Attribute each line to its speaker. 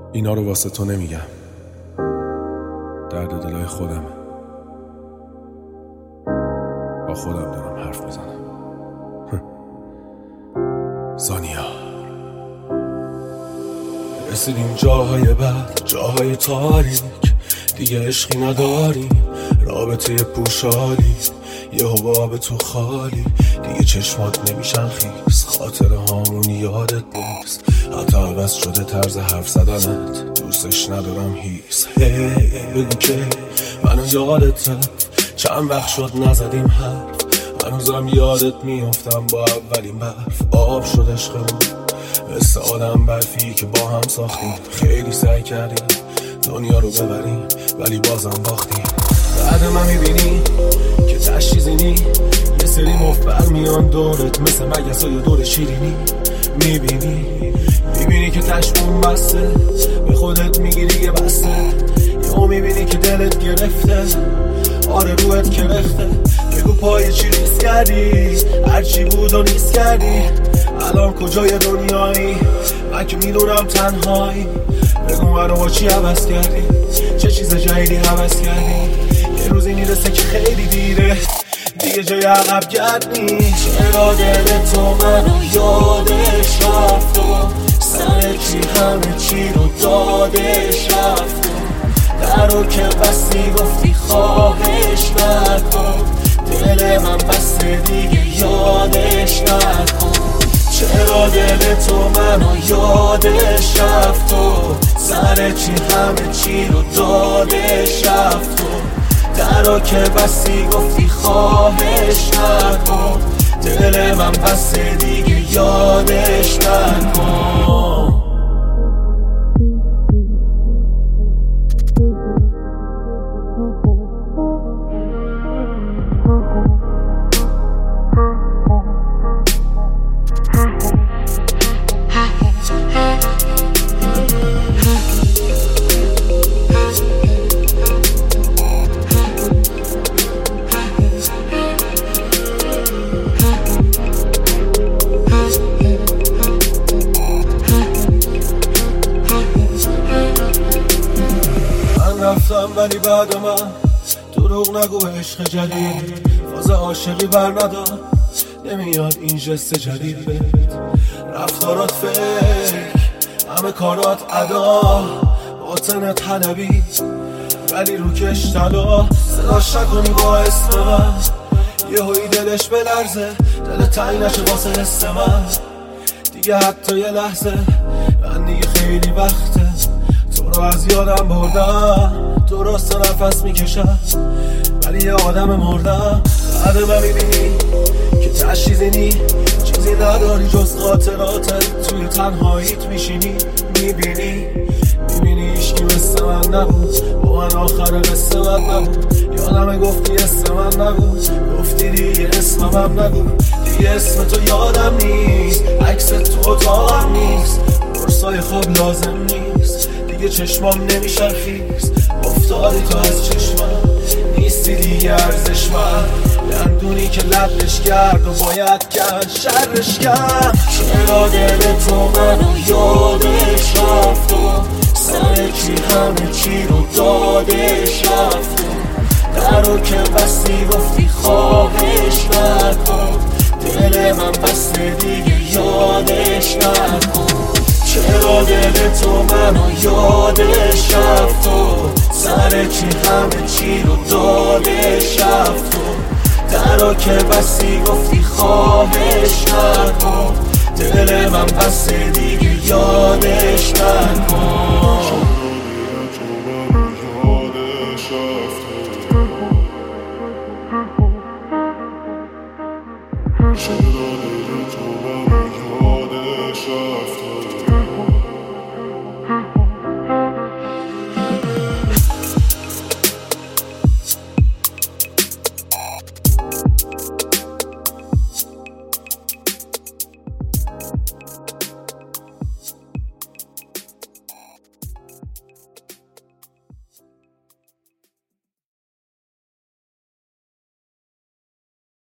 Speaker 1: اینا رو واسه تو نمیگم، درد دلای خودم، با خودم دارم حرف میزنم. زانیا رسیدیم جاهای بد، جاهای تاریک، دیگه عشقی نداریم، رابطه پوشالی، یه حباب تو خالی، دیگه چشمات نمیشن خیس، خاطر هامون یادت نیست، حتی عوض شده طرز حرف زدنت، دوستش ندارم هیس. بگو که منو یادت رفت، چند وقت شد نزدیم حرف، هنوزم یادت میافتم با اولین برف، آب شد عشقمون مثل آدم برفی که با هم ساختیم، خیلی سعی کردیم دنیا رو ببریم ولی بازم باختیم. بعد من میبینی که تشریزینی، یه سری مفبر میان دورت مثل مگس یا دور شیرینی، میبینی که تشمون بسته، به خودت میگیری که بسته، یا میبینی که دلت گرفته، آره روحت کرخته. بگو پای چی ریز کردی، هرچی بود و نیست کردی، الان کجای دنیایی، من که میدونم تنهایی. بگو منو با چی عوض کردی، چه چیز جدیدی عوض کردی، یه روزی میرسه که خیلی دیره، دیگه جای عقب گرد نیست. چرا دل تو منو یادش رفت و سر چی همه چی رو دادش رفت و درو که بستی گفتی خواهش نکن، دل من بسته دیگه یادش نکن. چرا دل تو منو یادش رفت و سر چی همه چی رو دادش رفت و درو که بستی گفتی خواهش نکن، دل من بسته دیگه یادش نکن. رفتم ولی بعد من دروغ نگو، عشق جدید فاز عاشقی بر ندار، نمیاد این جست جدید بهت، رفتارات فکر، همه کارات ادا، باطنت حلبی ولی روکش طلا، صداش نکنی با اسم من، یه هایی دلش بلرزه، دل تنگ نشه واسه حس من، دیگه حتی یه لحظه، من دیگه خیلی وقته تو رو از یادم بردم، درست نفس میکشم ولی یه آدم مردم. بعد من میبینی که تشریزینی، چیزی نداری جز خاطراتت، توی تنهاییت میشینی، میبینی عشقی مثل من نبود، با من آخر قصه من نبود، یادم گفتی اسم من نبود، گفتی دیگه اسمم نگو، دیگه اسم تو یادم نیست، عکس تو اتاقم نیست، برسای خواب لازم نیست، دیگه چشمام نمیشن خیز، افتادی تو از چشمم، نیستی دیگه ارزش من، دندونی که لبش کرد و باید کرد شرش کرد. چرا دل تو منو یادش رفت و سر چی همه چی رو دادش رفت و درو که بستی گفتی خواهش نکن، دل من بسته دیگه یادش نکن. چرا دل تو منو یادش رفت و سر چی همه چی رو دادش رفت و درو که بستی گفتی خواهش نکن، دل من بسته دیگه یادش نکن.
Speaker 2: چرا